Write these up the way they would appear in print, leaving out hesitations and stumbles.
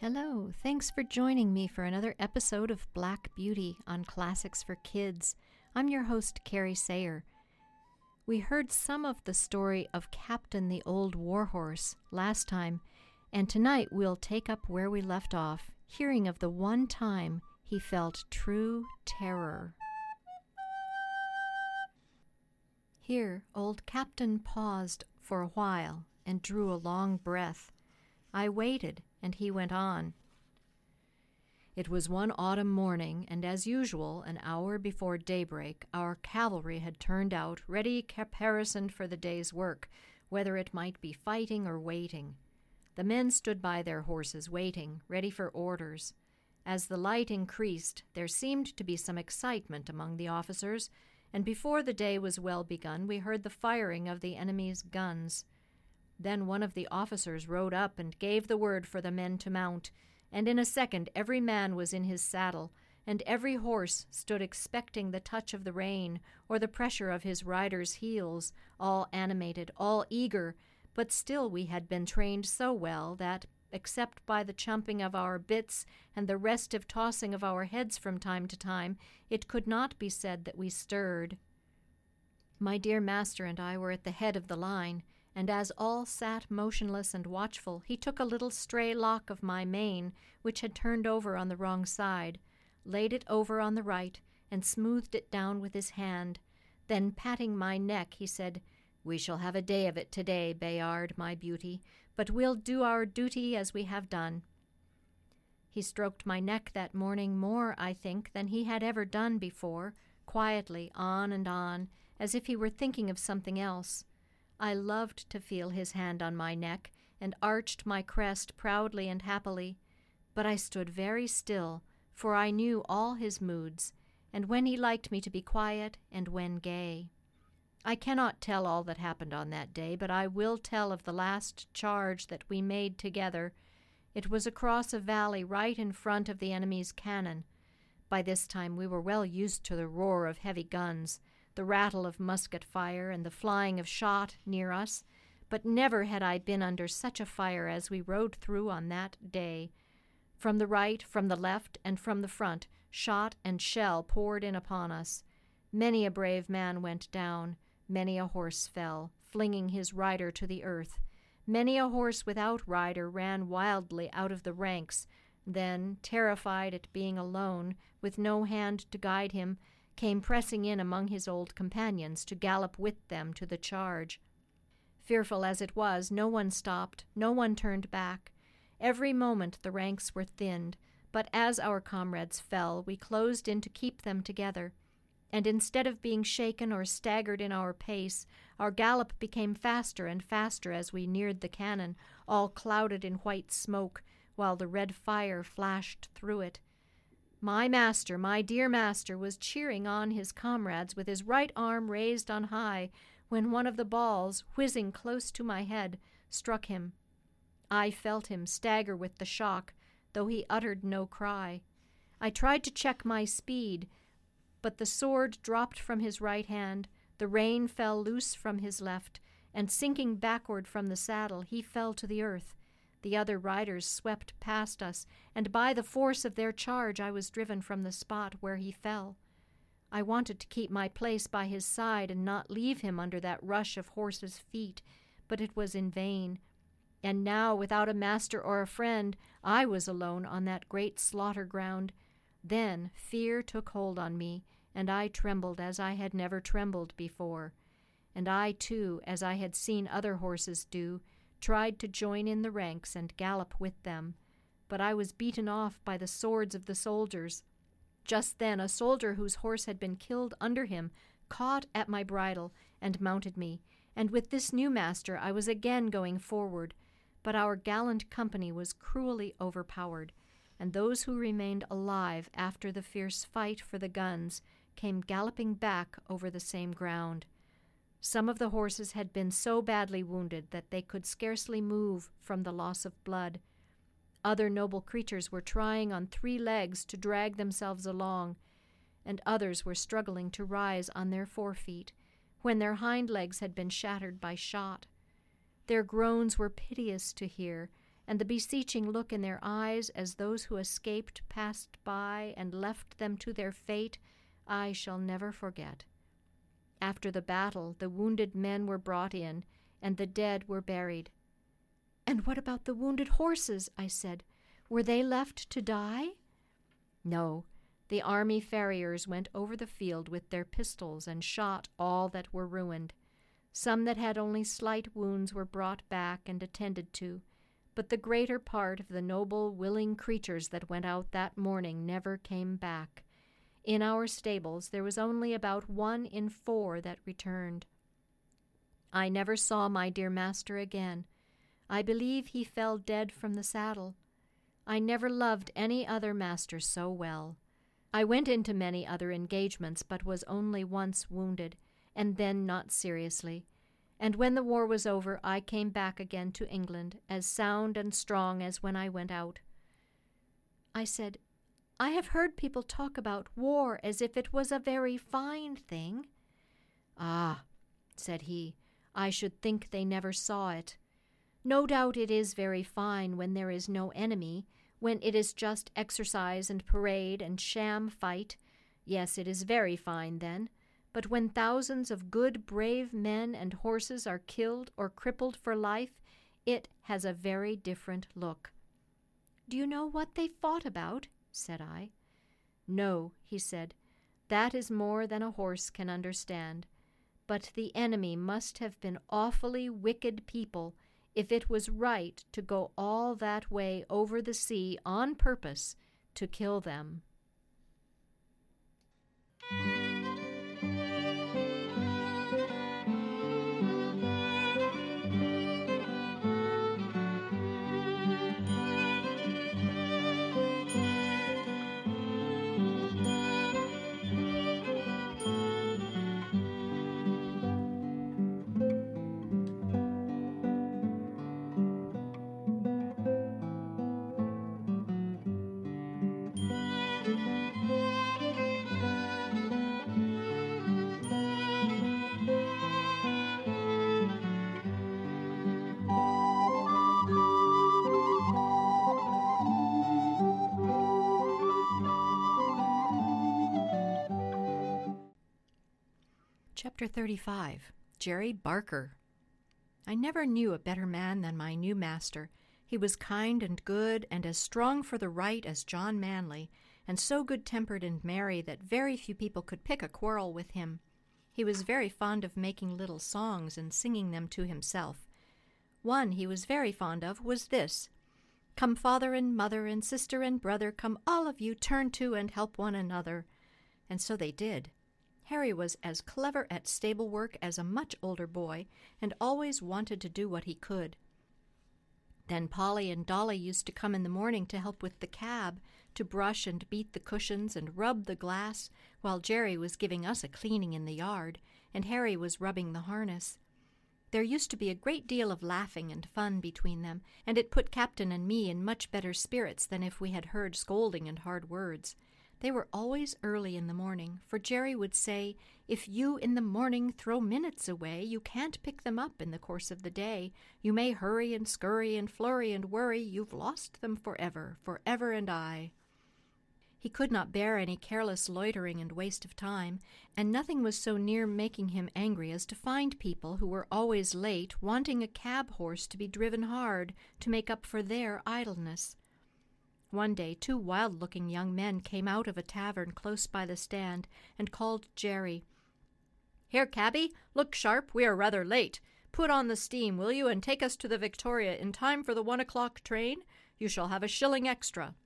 Hello, thanks for joining me for another episode of Black Beauty on Classics for Kids. I'm your host, Carrie Sayer. We heard some of the story of Captain the Old Warhorse last time, and tonight we'll take up where we left off, hearing of the one time he felt true terror. Here, old Captain paused for a while and drew a long breath. I waited, and he went on. It was one autumn morning, and as usual, an hour before daybreak, our cavalry had turned out, ready caparisoned for the day's work, whether it might be fighting or waiting. The men stood by their horses, waiting, ready for orders. As the light increased, there seemed to be some excitement among the officers, and before the day was well begun, we heard the firing of the enemy's guns. Then one of the officers rode up and gave the word for the men to mount, and in a second every man was in his saddle, and every horse stood expecting the touch of the rein or the pressure of his rider's heels, all animated, all eager, but still we had been trained so well that, except by the chumping of our bits and the restive tossing of our heads from time to time, it could not be said that we stirred. My dear master and I were at the head of the line, and as all sat motionless and watchful, he took a little stray lock of my mane, which had turned over on the wrong side, laid it over on the right, and smoothed it down with his hand. Then, patting my neck, he said, "We shall have a day of it today, Bayard, my beauty, but we'll do our duty as we have done." He stroked my neck that morning more, I think, than he had ever done before, quietly, on and on, as if he were thinking of something else. I loved to feel his hand on my neck, and arched my crest proudly and happily. But I stood very still, for I knew all his moods, and when he liked me to be quiet, and when gay. I cannot tell all that happened on that day, but I will tell of the last charge that we made together. It was across a valley right in front of the enemy's cannon. By this time we were well used to the roar of heavy guns, the rattle of musket fire, and the flying of shot near us, but never had I been under such a fire as we rode through on that day. From the right, from the left, and from the front, shot and shell poured in upon us. Many a brave man went down, many a horse fell, flinging his rider to the earth. Many a horse without rider ran wildly out of the ranks, then, terrified at being alone, with no hand to guide him, came pressing in among his old companions to gallop with them to the charge. Fearful as it was, no one stopped, no one turned back. Every moment the ranks were thinned, but as our comrades fell, we closed in to keep them together, and instead of being shaken or staggered in our pace, our gallop became faster and faster as we neared the cannon, all clouded in white smoke, while the red fire flashed through it. My master, my dear master, was cheering on his comrades with his right arm raised on high, when one of the balls, whizzing close to my head, struck him. I felt him stagger with the shock, though he uttered no cry. I tried to check my speed, but the sword dropped from his right hand, the rein fell loose from his left, and sinking backward from the saddle, he fell to the earth. The other riders swept past us, and by the force of their charge I was driven from the spot where he fell. I wanted to keep my place by his side and not leave him under that rush of horses' feet, but it was in vain. And now, without a master or a friend, I was alone on that great slaughter ground. Then fear took hold on me, and I trembled as I had never trembled before. And I, too, as I had seen other horses do, tried to join in the ranks and gallop with them, but I was beaten off by the swords of the soldiers. Just then a soldier whose horse had been killed under him caught at my bridle and mounted me, and with this new master I was again going forward, but our gallant company was cruelly overpowered, and those who remained alive after the fierce fight for the guns came galloping back over the same ground. Some of the horses had been so badly wounded that they could scarcely move from the loss of blood. Other noble creatures were trying on 3 legs to drag themselves along, and others were struggling to rise on their 4 feet, when their hind legs had been shattered by shot. Their groans were piteous to hear, and the beseeching look in their eyes as those who escaped passed by and left them to their fate, I shall never forget. After the battle, the wounded men were brought in, and the dead were buried. "And what about the wounded horses?" I said. "Were they left to die?" "No. The army farriers went over the field with their pistols and shot all that were ruined. Some that had only slight wounds were brought back and attended to, but the greater part of the noble, willing creatures that went out that morning never came back. In our stables there was only about 1 in 4 that returned. I never saw my dear master again. I believe he fell dead from the saddle. I never loved any other master so well. I went into many other engagements, but was only once wounded, and then not seriously. And when the war was over, I came back again to England, as sound and strong as when I went out." I said, "I have heard people talk about war as if it was a very fine thing." "Ah," said he, "I should think they never saw it. No doubt it is very fine when there is no enemy, when it is just exercise and parade and sham fight. Yes, it is very fine then. But when thousands of good, brave men and horses are killed or crippled for life, it has a very different look." "Do you know what they fought about?" said I. "No," he said, "that is more than a horse can understand. But the enemy must have been awfully wicked people if it was right to go all that way over the sea on purpose to kill them." Chapter 35. Jerry Barker. I never knew a better man than my new master. He was kind and good, and as strong for the right as John Manley, and so good-tempered and merry that very few people could pick a quarrel with him. He was very fond of making little songs and singing them to himself. One he was very fond of was this: "Come, father and mother and sister and brother, come all of you, turn to and help one another." And so they did. Harry was as clever at stable work as a much older boy, and always wanted to do what he could. Then Polly and Dolly used to come in the morning to help with the cab, to brush and beat the cushions and rub the glass, while Jerry was giving us a cleaning in the yard, and Harry was rubbing the harness. There used to be a great deal of laughing and fun between them, and it put Captain and me in much better spirits than if we had heard scolding and hard words. They were always early in the morning, for Jerry would say, "If you in the morning throw minutes away, you can't pick them up in the course of the day. You may hurry and scurry and flurry and worry, you've lost them forever, forever and aye." He could not bear any careless loitering and waste of time, and nothing was so near making him angry as to find people who were always late wanting a cab horse to be driven hard to make up for their idleness. One day 2 wild-looking young men came out of a tavern close by the stand and called Jerry. "Here, cabby, look sharp, we are rather late. Put on the steam, will you, and take us to the Victoria in time for the 1 o'clock train? You shall have a shilling extra."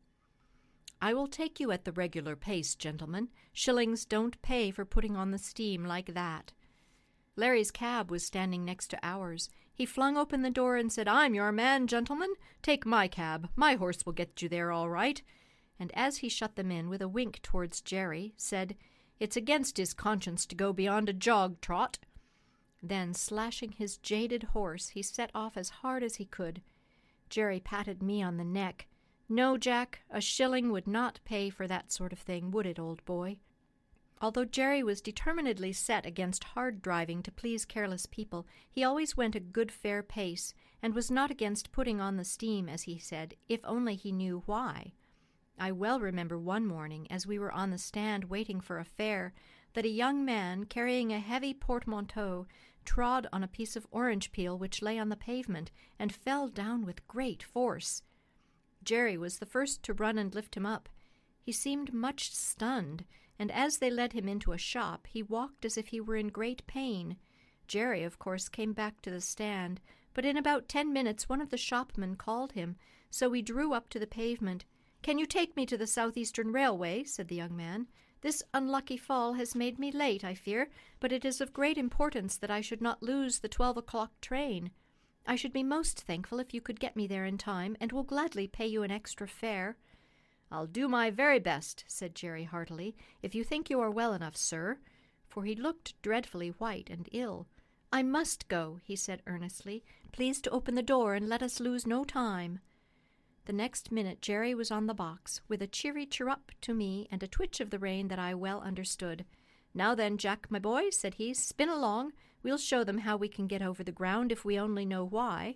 "I will take you at the regular pace, gentlemen. Shillings don't pay for putting on the steam like that." Larry's cab was standing next to ours. He flung open the door and said, "I'm your man, gentlemen. Take my cab. My horse will get you there all right." And as he shut them in, with a wink towards Jerry, said, "It's against his conscience to go beyond a jog trot." Then, slashing his jaded horse, he set off as hard as he could. Jerry patted me on the neck. "No, Jack, a shilling would not pay for that sort of thing, would it, old boy?" Although Jerry was determinedly set against hard driving to please careless people, he always went a good fair pace, and was not against putting on the steam, as he said, if only he knew why. I well remember one morning, as we were on the stand waiting for a fare, that a young man, carrying a heavy portmanteau, trod on a piece of orange peel which lay on the pavement, and fell down with great force. Jerry was the first to run and lift him up. He seemed much stunned, and as they led him into a shop, he walked as if he were in great pain. Jerry, of course, came back to the stand, but in about 10 minutes one of the shopmen called him, so we drew up to the pavement. "Can you take me to the Southeastern Railway?" said the young man. "This unlucky fall has made me late, I fear, but it is of great importance that I should not lose the 12 o'clock train. I should be most thankful if you could get me there in time, and will gladly pay you an extra fare." "I'll do my very best," said Jerry heartily, "if you think you are well enough, sir," for he looked dreadfully white and ill. "I must go," he said earnestly. "Please to open the door and let us lose no time." The next minute Jerry was on the box, with a cheery chirrup to me and a twitch of the rein that I well understood. "Now then, Jack, my boy," said he, "spin along. We'll show them how we can get over the ground if we only know why."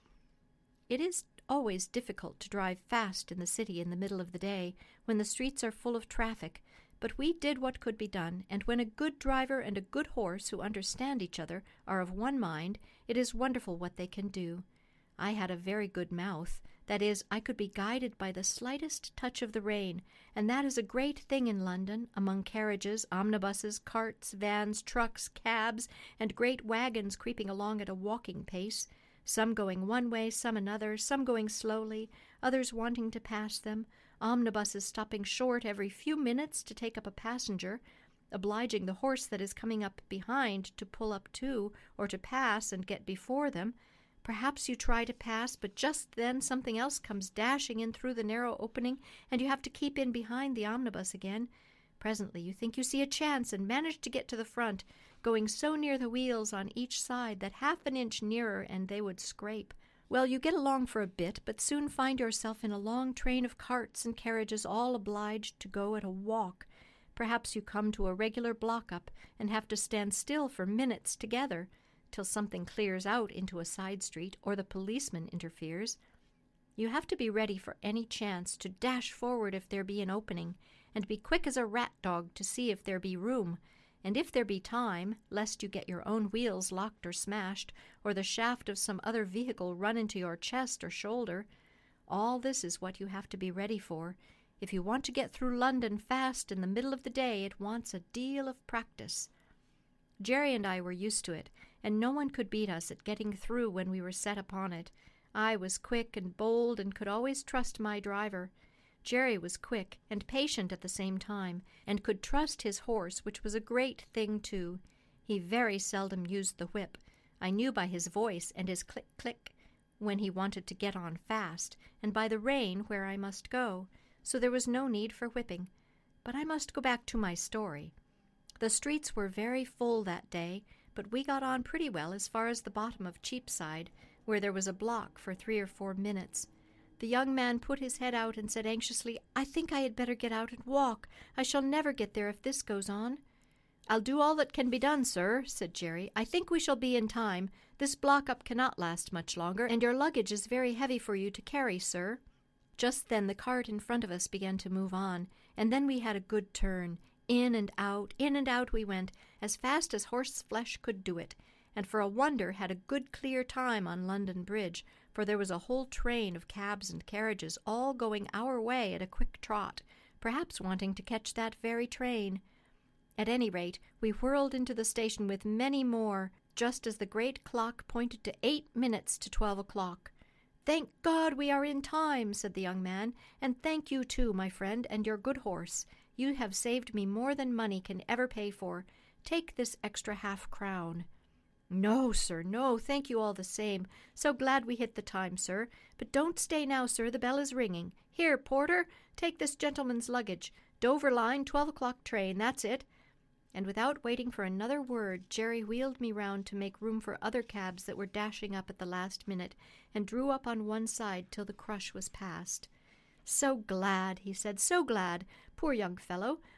It is always difficult to drive fast in the city in the middle of the day, when the streets are full of traffic, but we did what could be done, and when a good driver and a good horse who understand each other are of one mind, it is wonderful what they can do. I had a very good mouth. That is, I could be guided by the slightest touch of the rein, and that is a great thing in London, among carriages, omnibuses, carts, vans, trucks, cabs, and great wagons creeping along at a walking pace, some going one way, some another, some going slowly, others wanting to pass them, omnibuses stopping short every few minutes to take up a passenger, obliging the horse that is coming up behind to pull up too, or to pass and get before them. Perhaps you try to pass, but just then something else comes dashing in through the narrow opening, and you have to keep in behind the omnibus again. Presently you think you see a chance, and manage to get to the front, going so near the wheels on each side that half an inch nearer and they would scrape. Well, you get along for a bit, but soon find yourself in a long train of carts and carriages, all obliged to go at a walk. Perhaps you come to a regular block-up and have to stand still for minutes together, till something clears out into a side street, or the policeman interferes. You have to be ready for any chance, to dash forward if there be an opening, and be quick as a rat dog to see if there be room, and if there be time, lest you get your own wheels locked or smashed, or the shaft of some other vehicle run into your chest or shoulder. All this is what you have to be ready for. If you want to get through London fast in the middle of the day, it wants a deal of practice. Jerry and I were used to it, and no one could beat us at getting through when we were set upon it. I was quick and bold and could always trust my driver. Jerry was quick and patient at the same time, and could trust his horse, which was a great thing too. He very seldom used the whip. I knew by his voice and his click-click when he wanted to get on fast, and by the rein where I must go, so there was no need for whipping. But I must go back to my story. The streets were very full that day, but we got on pretty well as far as the bottom of Cheapside, where there was a block for 3 or 4 minutes. The young man put his head out and said anxiously, "I think I had better get out and walk. I shall never get there if this goes on." "I'll do all that can be done, sir," said Jerry. "I think we shall be in time. This block-up cannot last much longer, and your luggage is very heavy for you to carry, sir." Just then the cart in front of us began to move on, and then we had a good turn. In and out we went, as fast as horse-flesh could do it, and for a wonder had a good clear time on London Bridge, for there was a whole train of cabs and carriages all going our way at a quick trot, perhaps wanting to catch that very train. At any rate, we whirled into the station with many more, just as the great clock pointed to 8 minutes to 12 o'clock. "Thank God we are in time," said the young man, "and thank you too, my friend, and your good horse. You have saved me more than money can ever pay for. Take this extra half-crown." "No, sir, no, thank you all the same. So glad we hit the time, sir. But don't stay now, sir, the bell is ringing. Here, porter, take this gentleman's luggage. Dover line, 12 o'clock train, that's it." And without waiting for another word, Jerry wheeled me round to make room for other cabs that were dashing up at the last minute, and drew up on one side till the crush was past. "So glad," he said, "so glad. Poor young fellow.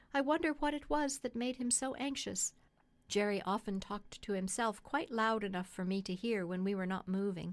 I wonder what it was that made him so anxious." Jerry often talked to himself quite loud enough for me to hear when we were not moving.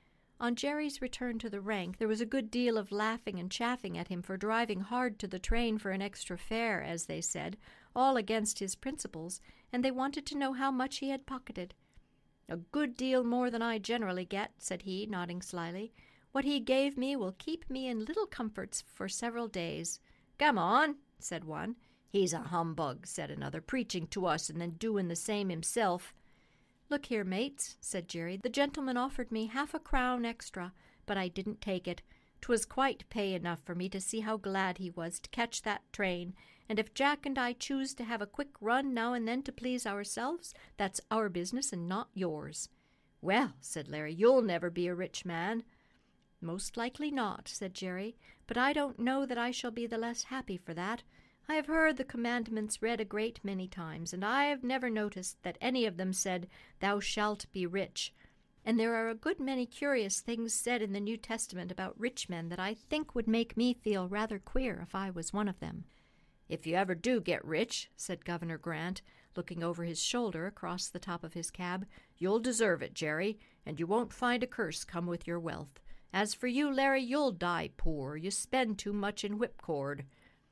On Jerry's return to the rank, there was a good deal of laughing and chaffing at him for driving hard to the train for an extra fare, as they said, all against his principles, and they wanted to know how much he had pocketed. "A good deal more than I generally get," said he, nodding slyly. "What he gave me will keep me in little comforts for several days." "Come on," said one. "He's a humbug," said another, "preaching to us and then doing the same himself." "Look here, mates," said Jerry, "the gentleman offered me 1/2 crown extra, but I didn't take it. 'Twas quite pay enough for me to see how glad he was to catch that train, and if Jack and I choose to have a quick run now and then to please ourselves, that's our business and not yours." "Well," said Larry, "you'll never be a rich man." "Most likely not," said Jerry, "but I don't know that I shall be the less happy for that. I have heard the commandments read a great many times, and I have never noticed that any of them said, 'Thou shalt be rich.' And there are a good many curious things said in the New Testament about rich men that I think would make me feel rather queer if I was one of them." "If you ever do get rich," said Governor Grant, looking over his shoulder across the top of his cab, "you'll deserve it, Jerry, and you won't find a curse come with your wealth. As for you, Larry, you'll die poor. You spend too much in whipcord."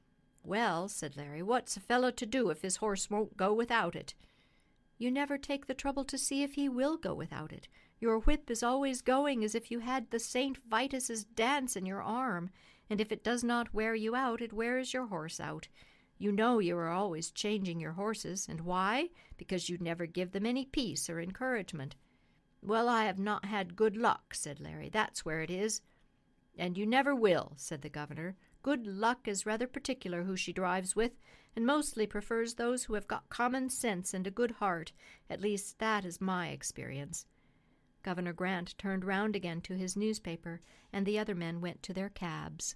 "Well," said Larry, "what's a fellow to do if his horse won't go without it?" "You never take the trouble to see if he will go without it. Your whip is always going as if you had the St. Vitus's dance in your arm, and if it does not wear you out, it wears your horse out. You know you are always changing your horses, and why? Because you never give them any peace or encouragement." "Well, I have not had good luck," said Larry. "That's where it is." "And you never will," said the governor. "Good luck is rather particular who she drives with, and mostly prefers those who have got common sense and a good heart. At least that is my experience." Governor Grant turned round again to his newspaper, and the other men went to their cabs.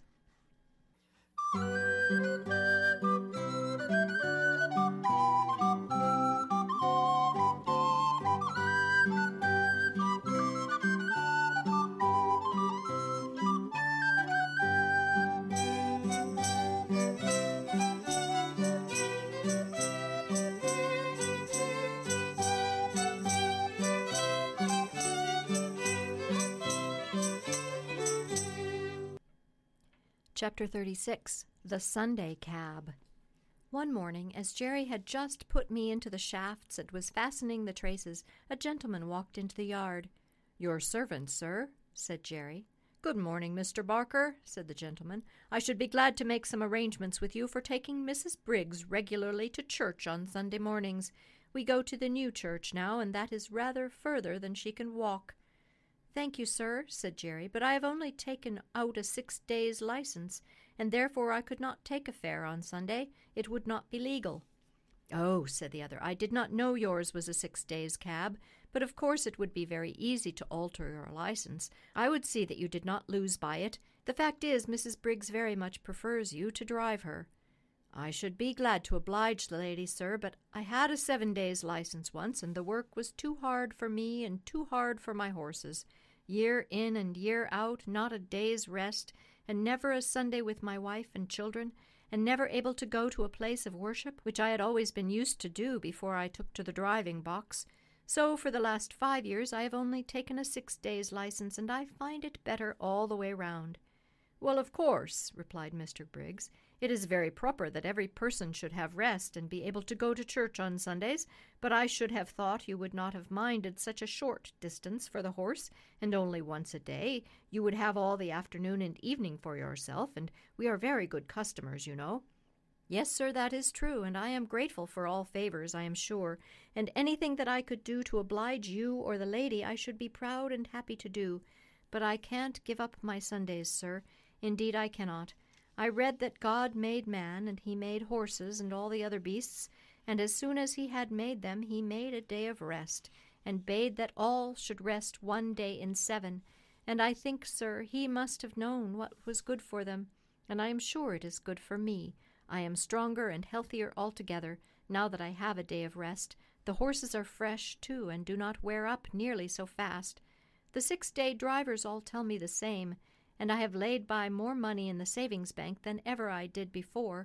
Chapter 36. The Sunday Cab. One morning, as Jerry had just put me into the shafts and was fastening the traces, a gentleman walked into the yard. "Your servant, sir," said Jerry. "Good morning, Mr. Barker," said the gentleman. "I should be glad to make some arrangements with you for taking Mrs. Briggs regularly to church on Sunday mornings. We go to the new church now, and that is rather further than she can walk." "Thank you, sir," said Jerry, "but I have only taken out a 6 days' license, and therefore I could not take a fare on Sunday. It would not be legal." "Oh," said the other, "I did not know yours was a 6 days' cab, but of course it would be very easy to alter your license. I would see that you did not lose by it. The fact is, Mrs. Briggs very much prefers you to drive her." "I should be glad to oblige the lady, sir, but I had a 7 days' license once, and the work was too hard for me and too hard for my horses. Year in and year out, not a day's rest, and never a Sunday with my wife and children, and never able to go to a place of worship, which I had always been used to do before I took to the driving box. So for the last 5 years I have only taken a 6 days' license, and I find it better all the way round." "Well, of course," replied Mr. Briggs, "it is very proper that every person should have rest and be able to go to church on Sundays, but I should have thought you would not have minded such a short distance for the horse, and only once a day. You would have all the afternoon and evening for yourself, and we are very good customers, you know." "Yes, sir, that is true, and I am grateful for all favors, I am sure, and anything that I could do to oblige you or the lady I should be proud and happy to do. But I can't give up my Sundays, sir. Indeed I cannot. I read that God made man, and he made horses and all the other beasts, and as soon as he had made them he made a day of rest, and bade that all should rest 1 day in 7, and I think, sir, he must have known what was good for them, and I am sure it is good for me. I am stronger and healthier altogether, now that I have a day of rest. The horses are fresh, too, and do not wear up nearly so fast. The 6-day drivers all tell me the same, and I have laid by more money in the savings bank than ever I did before,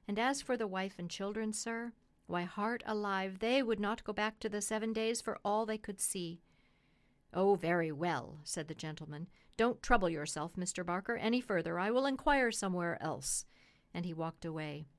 And as for the wife and children, sir, why, heart alive, they would not go back to the 7 days for all they could see." "Oh, very well," said the gentleman. "Don't trouble yourself, Mr. Barker, any further. I will inquire somewhere else." And he walked away.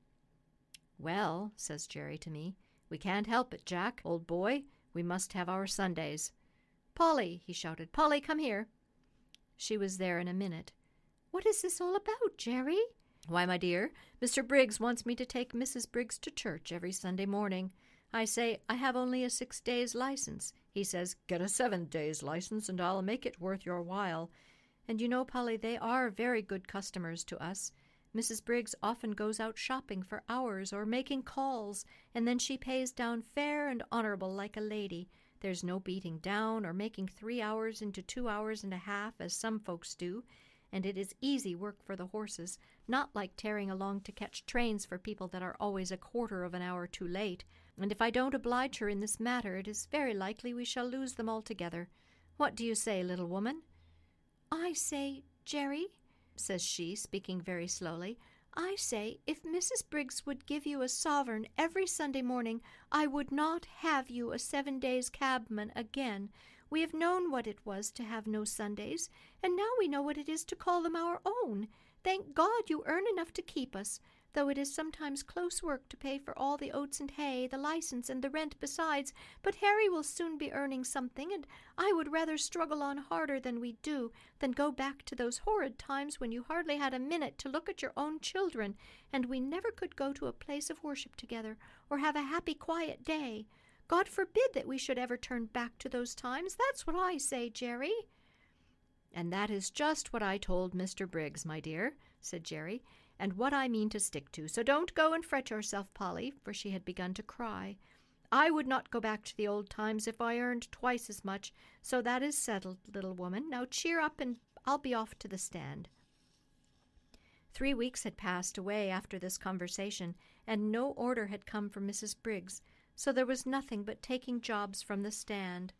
"Well," says Jerry to me, "we can't help it, Jack, old boy. We must have our Sundays. Polly," he shouted, "Polly, come here." She was there in a minute. "What is this all about, Jerry?" "Why, my dear, Mr. Briggs wants me to take Mrs. Briggs to church every Sunday morning. I say, I have only a 6 days' license. He says, get a 7 days' license and I'll make it worth your while. And you know, Polly, they are very good customers to us. Mrs. Briggs often goes out shopping for hours or making calls, and then she pays down fair and honourable like a lady. There's no beating down or making 3 hours into 2 hours and a half, as some folks do, and it is easy work for the horses, not like tearing along to catch trains for people that are always a quarter of an hour too late. And if I don't oblige her in this matter, it is very likely we shall lose them altogether. What do you say, little woman?" "I say, Jerry," says she, speaking very slowly, "I say, if Mrs. Briggs would give you a sovereign every Sunday morning, I would not have you a 7 days' cabman again. We have known what it was to have no Sundays, and now we know what it is to call them our own. Thank God you earn enough to keep us, though it is sometimes close work to pay for all the oats and hay, the license, and the rent besides. But Harry will soon be earning something, and I would rather struggle on harder than we do than go back to those horrid times when you hardly had a minute to look at your own children, and we never could go to a place of worship together, or have a happy, quiet day. God forbid that we should ever turn back to those times. That's what I say, Jerry." "And that is just what I told Mr. Briggs, my dear," said Jerry, "and what I mean to stick to. So don't go and fret yourself, Polly," for she had begun to cry. "I would not go back to the old times if I earned twice as much. So that is settled, little woman. Now cheer up, and I'll be off to the stand." 3 weeks had passed away after this conversation, and no order had come from Mrs. Briggs, so there was nothing but taking jobs from the stand.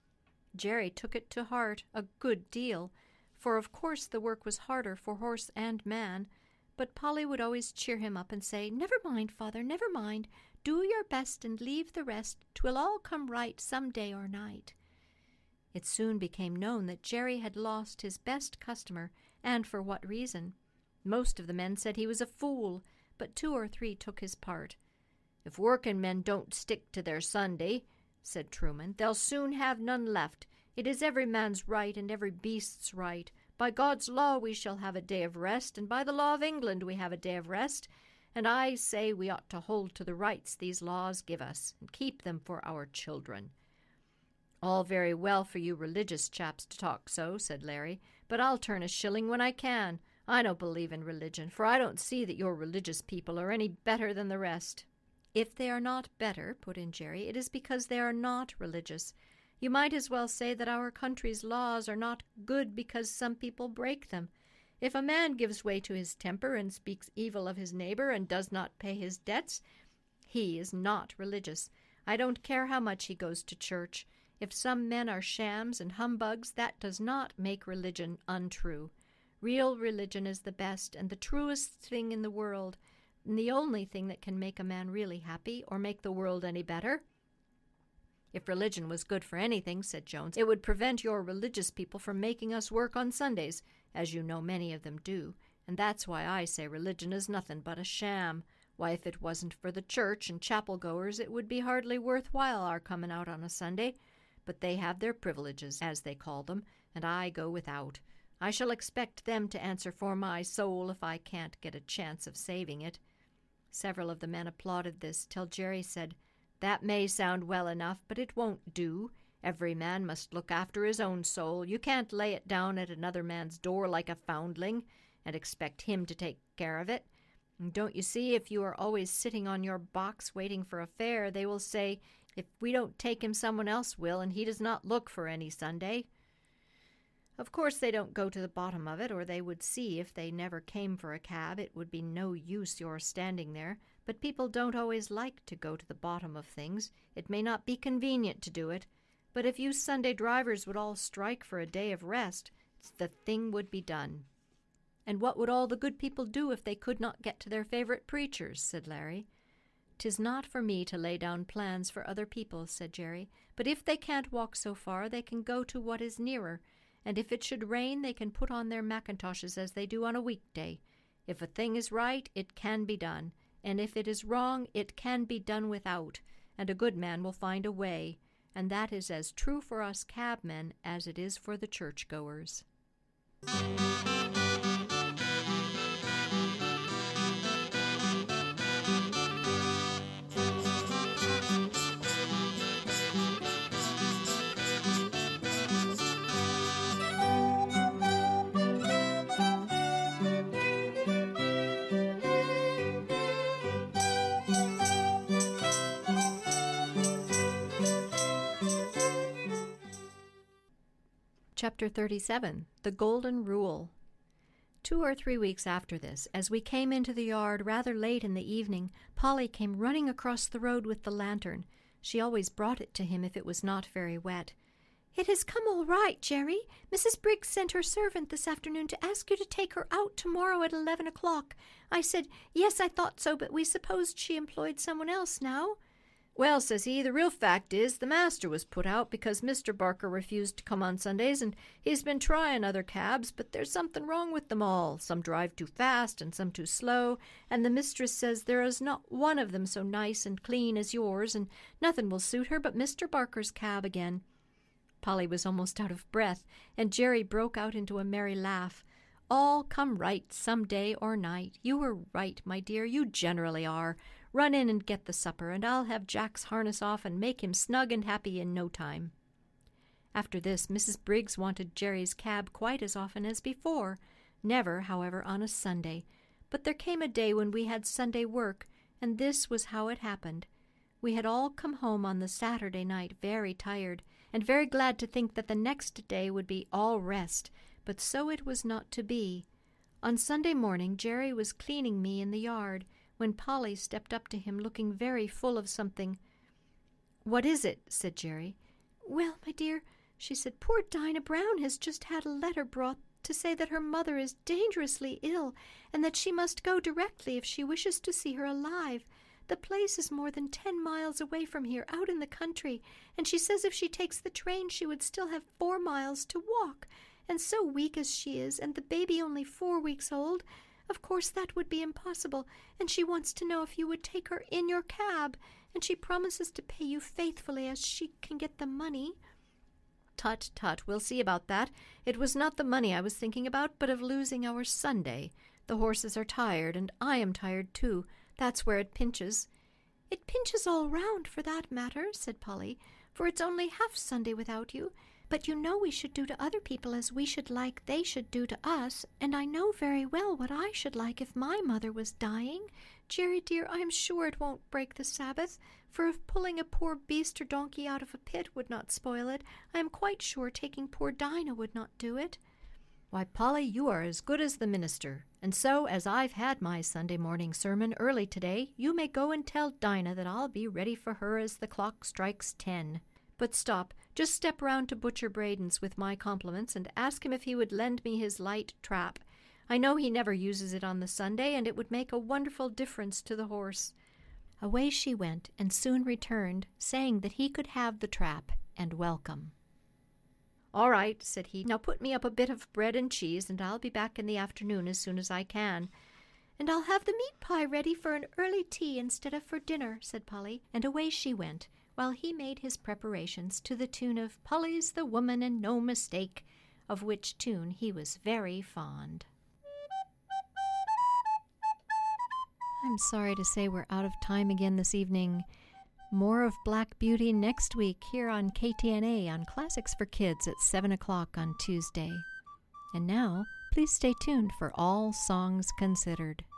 Jerry took it to heart a good deal, for of course the work was harder for horse and man, but Polly would always cheer him up and say, "Never mind, father, never mind. Do your best and leave the rest. 'Twill all come right some day or night." It soon became known that Jerry had lost his best customer, and for what reason. Most of the men said he was a fool, but 2 or 3 took his part. "If working men don't stick to their Sunday," said Truman, "they'll soon have none left. It is every man's right and every beast's right. By God's law we shall have a day of rest, and by the law of England we have a day of rest, and I say we ought to hold to the rights these laws give us, and keep them for our children." "All very well for you religious chaps to talk so," said Larry, "but I'll turn a shilling when I can. I don't believe in religion, for I don't see that your religious people are any better than the rest." "If they are not better," put in Jerry, "it is because they are not religious. You might as well say that our country's laws are not good because some people break them. If a man gives way to his temper and speaks evil of his neighbor and does not pay his debts, he is not religious. I don't care how much he goes to church. If some men are shams and humbugs, that does not make religion untrue. Real religion is the best and the truest thing in the world, and the only thing that can make a man really happy or make the world any better." "If religion was good for anything," said Jones, "it would prevent your religious people from making us work on Sundays, as you know many of them do, and that's why I say religion is nothing but a sham. Why, if it wasn't for the church and chapel-goers, it would be hardly worth while our coming out on a Sunday. But they have their privileges, as they call them, and I go without. I shall expect them to answer for my soul if I can't get a chance of saving it." Several of the men applauded this, till Jerry said, "That may sound well enough, but it won't do. Every man must look after his own soul. You can't lay it down at another man's door like a foundling, and expect him to take care of it. And don't you see, if you are always sitting on your box waiting for a fare, they will say, 'If we don't take him, someone else will, and he does not look for any Sunday.' Of course they don't go to the bottom of it, or they would see if they never came for a cab it would be no use your standing there. But people don't always like to go to the bottom of things. It may not be convenient to do it, but if you Sunday drivers would all strike for a day of rest, the thing would be done." And what would all the good people do if they could not get to their favourite preachers?" said Larry. "'Tis not for me to lay down plans for other people," said Jerry, "but if they can't walk so far, they can go to what is nearer, and if it should rain, they can put on their mackintoshes as they do on a weekday. If a thing is right, it can be done, and if it is wrong, it can be done without, and a good man will find a way, and that is as true for us cabmen as it is for the churchgoers." Chapter 37. The Golden Rule. 2 or 3 weeks after this, as we came into the yard rather late in the evening, Polly came running across the road with the lantern. She always brought it to him if it was not very wet. "It has come all right, Jerry. Mrs. Briggs sent her servant this afternoon to ask you to take her out tomorrow at 11 o'clock. I said, yes, I thought so, but we supposed she employed someone else now." "Well," says he, "the real fact is the master was put out because Mr. Barker refused to come on Sundays, and he's been trying other cabs, but there's something wrong with them all. Some drive too fast and some too slow, and the mistress says there is not one of them so nice and clean as yours, and nothing will suit her but Mr. Barker's cab again." Polly was almost out of breath, and Jerry broke out into a merry laugh. "All come right some day or night. You were right, my dear, you generally are. Run in and get the supper, and I'll have Jack's harness off and make him snug and happy in no time." After this, Mrs. Briggs wanted Jerry's cab quite as often as before, never, however, on a Sunday. But there came a day when we had Sunday work, and this was how it happened. We had all come home on the Saturday night very tired, and very glad to think that the next day would be all rest, but so it was not to be. On Sunday morning, Jerry was cleaning me in the yard, when Polly stepped up to him looking very full of something. "What is it?" said Jerry. "Well, my dear," she said, "poor Dinah Brown has just had a letter brought to say that her mother is dangerously ill, and that she must go directly if she wishes to see her alive. The place is more than 10 miles away from here, out in the country, and she says if she takes the train she would still have 4 miles to walk, and so weak as she is, and the baby only 4 weeks old, of course that would be impossible, and she wants to know if you would take her in your cab, and she promises to pay you faithfully as she can get the money." "Tut, tut, we'll see about that. It was not the money I was thinking about, but of losing our Sunday. The horses are tired, and I am tired too. That's where it pinches." "It pinches all round, for that matter," said Polly, "for it's only half Sunday without you. But you know we should do to other people as we should like they should do to us, and I know very well what I should like if my mother was dying. Jerry, dear, I am sure it won't break the Sabbath, for if pulling a poor beast or donkey out of a pit would not spoil it, I am quite sure taking poor Dinah would not do it." "Why, Polly, you are as good as the minister, and so, as I've had my Sunday morning sermon early today, you may go and tell Dinah that I'll be ready for her as the clock strikes 10. But stop, just step round to Butcher Braden's with my compliments and ask him if he would lend me his light trap. I know he never uses it on the Sunday, and it would make a wonderful difference to the horse." Away she went, and soon returned, saying that he could have the trap, and welcome. "All right," said he. "Now put me up a bit of bread and cheese, and I'll be back in the afternoon as soon as I can." "And I'll have the meat pie ready for an early tea instead of for dinner," said Polly, and away she went, while he made his preparations to the tune of "Polly's the woman and no mistake," of which tune he was very fond. I'm sorry to say we're out of time again this evening. More of Black Beauty next week here on KTNA on Classics for Kids at 7 o'clock on Tuesday. And now, please stay tuned for All Songs Considered.